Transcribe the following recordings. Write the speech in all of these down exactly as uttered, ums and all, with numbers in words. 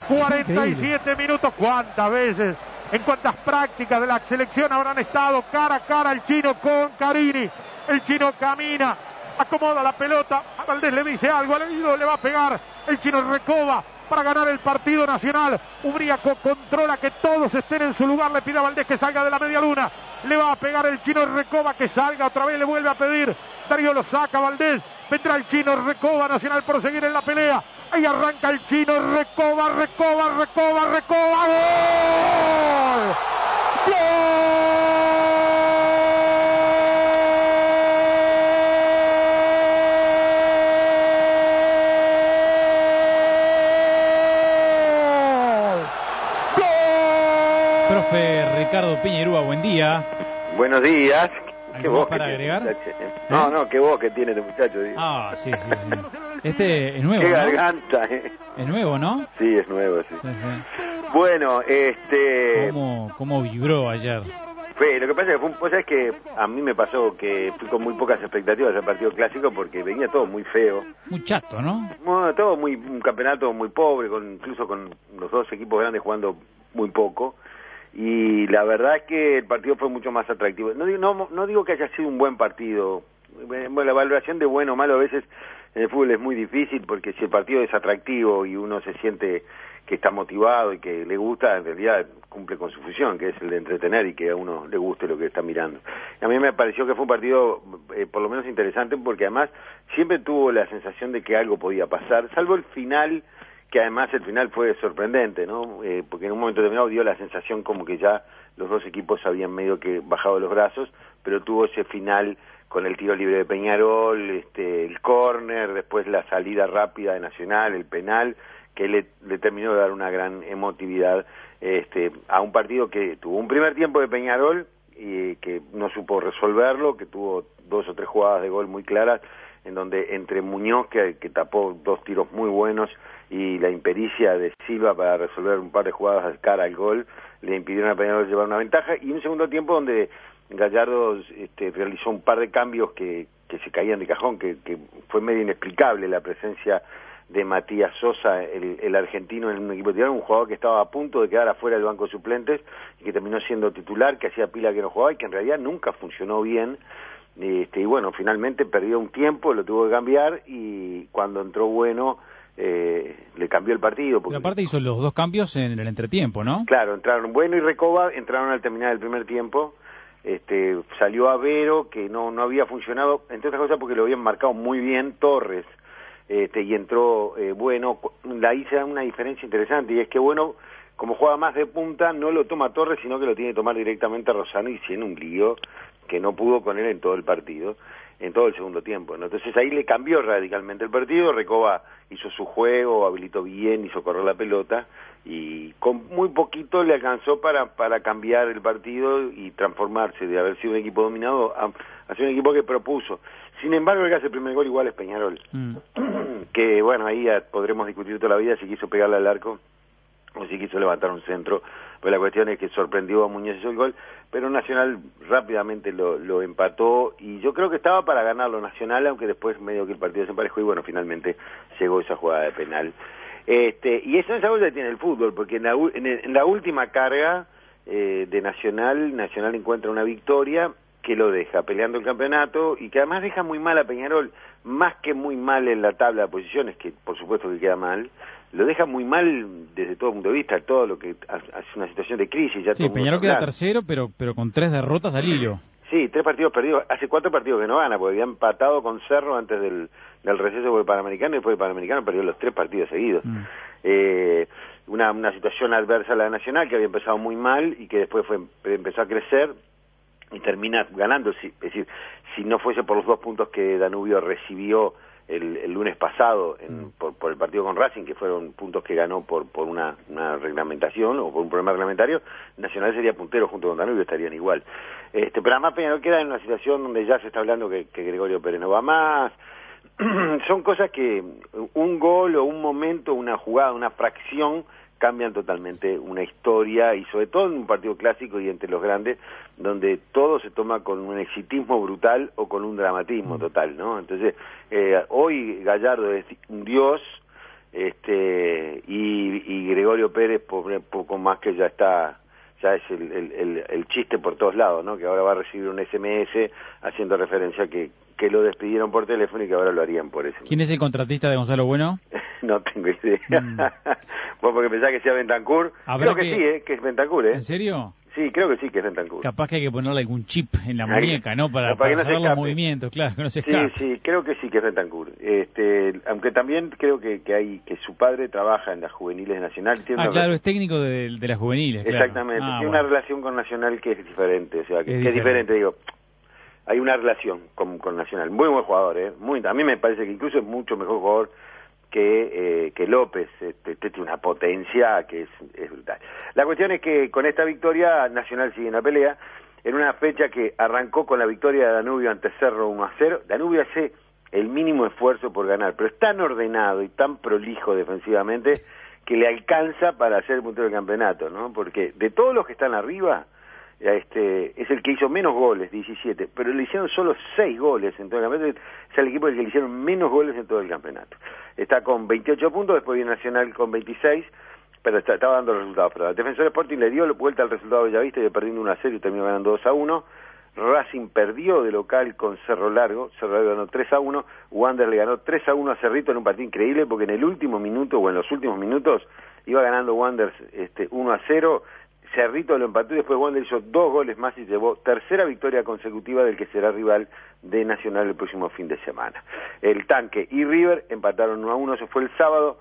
cuarenta y siete minutos. ¿Cuántas veces, en cuántas prácticas de la selección habrán estado cara a cara el chino con Carini? El chino camina, acomoda la pelota, a Valdés le dice algo, al oído le va a pegar, el chino Recoba para ganar el partido nacional. Ubriaco controla que todos estén en su lugar, le pide a Valdés que salga de la media luna, le va a pegar el chino Recoba, que salga otra vez, le vuelve a pedir, Darío lo saca, Valdés, vendrá el chino Recoba, Nacional por seguir en la pelea, ahí arranca el chino Recoba, Recoba, Recoba, Recoba, ¡gol! ¡Gol! Profe Ricardo Piñerúa, buen día. Buenos días. ¿Qué voz para agregar? Muchacho, ¿eh? No, no, qué voz que tiene este muchacho. Digo. Ah, sí, sí, sí. Este es nuevo, Qué ¿no? garganta, ¿eh? Es nuevo, ¿no? Sí, es nuevo, sí. Sí, sí. Bueno, este... ¿Cómo, cómo vibró ayer? Fue, lo que pasa es que fue un... Pues es que a mí me pasó que fui con muy pocas expectativas al partido clásico porque venía todo muy feo. Muy chato, ¿no? Bueno, todo muy... Un campeonato muy pobre, con incluso con los dos equipos grandes jugando muy poco. Y la verdad es que el partido fue mucho más atractivo. No, no, no digo que haya sido un buen partido. Bueno, la valoración de bueno o malo a veces en el fútbol es muy difícil porque si el partido es atractivo y uno se siente que está motivado y que le gusta, en realidad cumple con su función, que es el de entretener y que a uno le guste lo que está mirando. A mí me pareció que fue un partido eh, por lo menos interesante porque además siempre tuvo la sensación de que algo podía pasar, salvo el final, que además el final fue sorprendente, ¿no? Eh, porque en un momento determinado dio la sensación como que ya los dos equipos habían medio que bajado los brazos, pero tuvo ese final con el tiro libre de Peñarol, este, el córner, después la salida rápida de Nacional, el penal, que le, le terminó de dar una gran emotividad este, a un partido que tuvo un primer tiempo de Peñarol y que no supo resolverlo, que tuvo dos o tres jugadas de gol muy claras, en donde entre Muñoz, que, que tapó dos tiros muy buenos, y la impericia de Silva para resolver un par de jugadas al cara al gol, le impidieron a Peñarol llevar una ventaja, y un segundo tiempo donde Gallardo este, realizó un par de cambios que, que se caían de cajón, que, que fue medio inexplicable la presencia de Matías Sosa, el, el argentino en un equipo titular, un jugador que estaba a punto de quedar afuera del banco de suplentes y que terminó siendo titular, que hacía pila que no jugaba y que en realidad nunca funcionó bien. Este, y bueno, finalmente perdió un tiempo, lo tuvo que cambiar y cuando entró Bueno eh, le cambió el partido. Porque, Pero aparte hizo los dos cambios en el entretiempo, ¿no? Claro, entraron Bueno y Recoba, entraron al terminar el primer tiempo. Este, salió Avero, que no, no había funcionado, entre otras cosas porque lo habían marcado muy bien Torres. Este, y entró eh, Bueno, ahí se da una diferencia interesante, y es que Bueno, como juega más de punta, no lo toma Torres, sino que lo tiene que tomar directamente a Rosano, y tiene un lío que no pudo con él en todo el partido, en todo el segundo tiempo, ¿no? Entonces ahí le cambió radicalmente el partido. Recoba hizo su juego, habilitó bien, hizo correr la pelota, y con muy poquito le alcanzó para, para cambiar el partido y transformarse de haber sido un equipo dominado a, a ser un equipo que propuso. Sin embargo, el que hace el primer gol igual es Peñarol, mm. que bueno, ahí ya podremos discutir toda la vida si quiso pegarle al arco o si quiso levantar un centro, pues la cuestión es que sorprendió a Muñoz hizo el gol, pero Nacional rápidamente lo, lo empató, y yo creo que estaba para ganarlo Nacional, aunque después medio que el partido se emparejó y bueno, finalmente llegó esa jugada de penal. Este, y eso es algo que tiene el fútbol, porque en la, en, en la última carga eh, de Nacional, Nacional encuentra una victoria que lo deja peleando el campeonato y que además deja muy mal a Peñarol, más que muy mal en la tabla de posiciones, que por supuesto que queda mal, lo deja muy mal desde todo punto de vista, todo lo que hace una situación de crisis. Ya sí, Peñarol queda tercero, pero pero con tres derrotas al hilo. Sí, tres partidos perdidos, hace cuatro partidos que no gana, porque había empatado con Cerro antes del, del receso por el Panamericano, y después el Panamericano perdió los tres partidos seguidos. Mm. Eh, una, una situación adversa a la Nacional, que había empezado muy mal y que después fue empezó a crecer y termina ganando, es decir, si no fuese por los dos puntos que Danubio recibió el, el lunes pasado en, por, por el partido con Racing, que fueron puntos que ganó por por una, una reglamentación o por un problema reglamentario, Nacional sería puntero junto con Danubio, estarían igual. Este, pero además Peñarol queda en una situación donde ya se está hablando que, que Gregorio Pérez no va más. Son cosas que un gol o un momento, una jugada, una fracción cambian totalmente una historia, y sobre todo en un partido clásico y entre los grandes, donde todo se toma con un exitismo brutal o con un dramatismo total, ¿no? Entonces, eh, hoy Gallardo es un dios, este y, y Gregorio Pérez, por poco más que ya está, ya es el, el, el, el chiste por todos lados, ¿no? Que ahora va a recibir un S M S haciendo referencia a que, que lo despidieron por teléfono y que ahora lo harían por eso. ¿Quién es el contratista de Gonzalo Bueno? No tengo idea. Mm. Vos porque pensás que sea Bentancur. Creo que, que sí, ¿eh? Que es Bentancur, ¿eh? ¿En serio? Sí, creo que sí que es Bentancur. Capaz que hay que ponerle algún chip en la muñeca, ¿no? Para, para, para no saber los movimientos, claro, que no se escape. Sí, sí, creo que sí que es Bentancur. Este, aunque también creo que, que hay que su padre trabaja en las juveniles de Nacional. Tiene ah, una claro, es técnico de, de las juveniles, claro. Exactamente, Ah, tiene bueno. una relación con Nacional que es diferente, o sea, que es, que diferente. es diferente, digo. Hay una relación con, con Nacional. Muy buen jugador, ¿eh? Muy, a mí me parece que incluso es mucho mejor jugador que, eh, que López. Este, este tiene una potencia que es, es brutal. La cuestión es que con esta victoria Nacional sigue en la pelea, en una fecha que arrancó con la victoria de Danubio ante Cerro uno a cero. Danubio hace el mínimo esfuerzo por ganar, pero es tan ordenado y tan prolijo defensivamente que le alcanza para ser el puntero del campeonato, ¿no? Porque de todos los que están arriba, este es el que hizo menos goles, diecisiete, pero le hicieron solo seis goles en todo el campeonato. Es el equipo al que le hicieron menos goles en todo el campeonato. Está con veintiocho puntos, después viene Nacional con veintiséis, pero está, estaba dando resultados. Pero el Defensor Sporting le dio vuelta al resultado de Bellavista, y perdiendo uno a cero y terminó ganando dos a uno. Racing perdió de local con Cerro Largo, Cerro Largo ganó tres a uno, Wander le ganó tres a uno a Cerrito en un partido increíble, porque en el último minuto, o en los últimos minutos, iba ganando Wander este, uno a cero, Cerrito lo empató y después Wander hizo dos goles más y llevó tercera victoria consecutiva del que será rival de Nacional el próximo fin de semana. El Tanque y River empataron uno a uno, eso fue el sábado.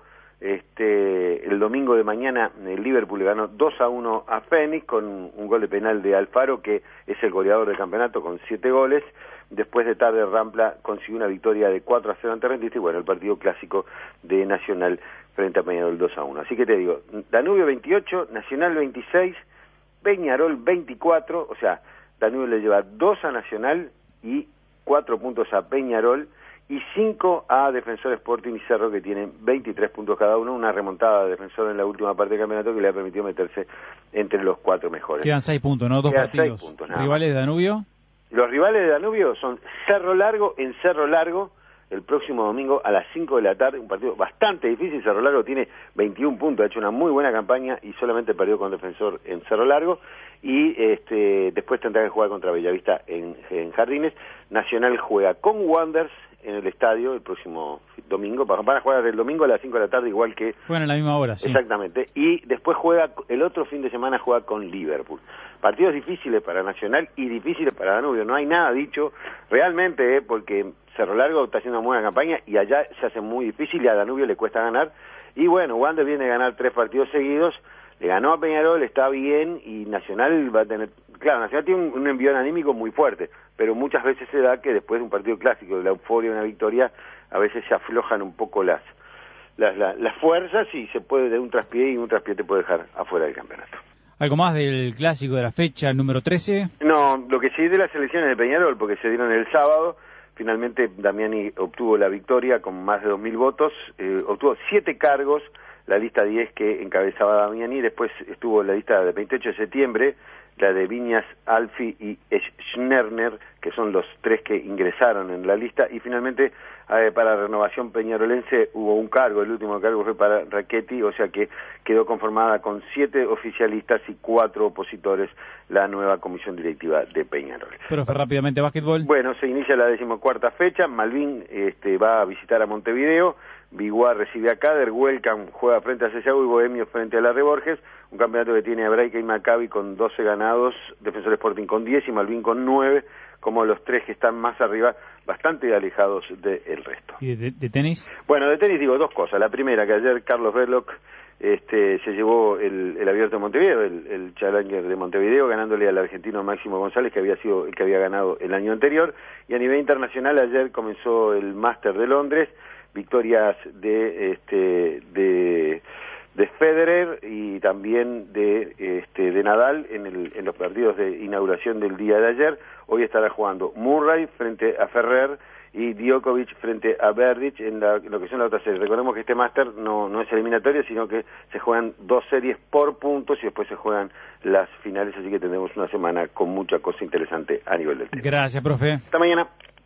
Este, el domingo de mañana el Liverpool le ganó dos a uno a Fénix con un gol de penal de Alfaro, que es el goleador del campeonato con siete goles. Después de tarde Rampla consiguió una victoria de cuatro a cero ante Rentistas y bueno, el partido clásico de Nacional frente a Peñarol dos a uno. Así que te digo, Danubio veintiocho, Nacional veintiséis, Peñarol veinticuatro, o sea, Danubio le lleva dos a Nacional y cuatro puntos a Peñarol, y cinco a Defensor Sporting y Cerro, que tienen veintitrés puntos cada uno, una remontada de Defensor en la última parte del campeonato que le ha permitido meterse entre los cuatro mejores. Quedan seis puntos, ¿no? Dos Quedan partidos. Seis puntos, ¿Rivales de Danubio? Los rivales de Danubio son Cerro Largo en Cerro Largo, el próximo domingo a las cinco de la tarde, un partido bastante difícil. Cerro Largo tiene veintiún puntos, ha hecho una muy buena campaña y solamente perdió con Defensor en Cerro Largo, y este después tendrá que jugar contra Bellavista en, en Jardines. Nacional juega con Wanderers en el estadio el próximo domingo, van a jugar el domingo a las cinco de la tarde, igual que... Juegan a la misma hora, sí. Exactamente, y después juega, el otro fin de semana juega con Liverpool. Partidos difíciles para Nacional y difíciles para Danubio, no hay nada dicho, realmente, eh, porque Cerro Largo está haciendo una buena campaña y allá se hace muy difícil y a Danubio le cuesta ganar, y bueno, Wander viene a ganar tres partidos seguidos, le ganó a Peñarol, está bien, y Nacional va a tener... Claro, Nacional tiene un, un envión anímico muy fuerte, pero muchas veces se da que después de un partido clásico, de la euforia de una victoria, a veces se aflojan un poco las las, las, las fuerzas y se puede de un traspié, y un traspié te puede dejar afuera del campeonato. ¿Algo más del clásico de la fecha número trece? No, lo que sí de las elecciones de Peñarol, porque se dieron el sábado. Finalmente Damiani obtuvo la victoria con más de dos mil votos, eh, obtuvo siete cargos, la lista diez que encabezaba Damiani, después estuvo la lista de veintiocho de septiembre, la de Viñas, Alfi y Schnerner, que son los tres que ingresaron en la lista, y finalmente eh, para Renovación Peñarolense hubo un cargo, el último cargo fue para Rachetti, o sea que quedó conformada con siete oficialistas y cuatro opositores la nueva comisión directiva de Peñarol. Profe, rápidamente, básquetbol. Bueno, se inicia la decimocuarta fecha, Malvin este, va a visitar a Montevideo, Biguá recibe a Cader, Welcome juega frente a Sayago y Bohemio frente a la Reborges, un campeonato que tiene a Braica y Maccabi con doce ganados, Defensor Sporting con diez y Malvin con nueve, como los tres que están más arriba, bastante alejados del resto. ¿Y de, de tenis? Bueno, de tenis digo dos cosas. La primera, que ayer Carlos Berloc este, se llevó el, el Abierto de Montevideo, el, el Challenger de Montevideo, ganándole al argentino Máximo González, que había sido el que había ganado el año anterior. Y a nivel internacional, ayer comenzó el Máster de Londres, victorias de este de de Federer y también de este de Nadal en, el, en los partidos de inauguración del día de ayer. Hoy estará jugando Murray frente a Ferrer y Djokovic frente a Berdych en, la, en lo que son las otras series. Recordemos que este máster no, no es eliminatorio, sino que se juegan dos series por puntos y después se juegan las finales, así que tendremos una semana con mucha cosa interesante a nivel del tenis. Gracias, profe. Hasta mañana.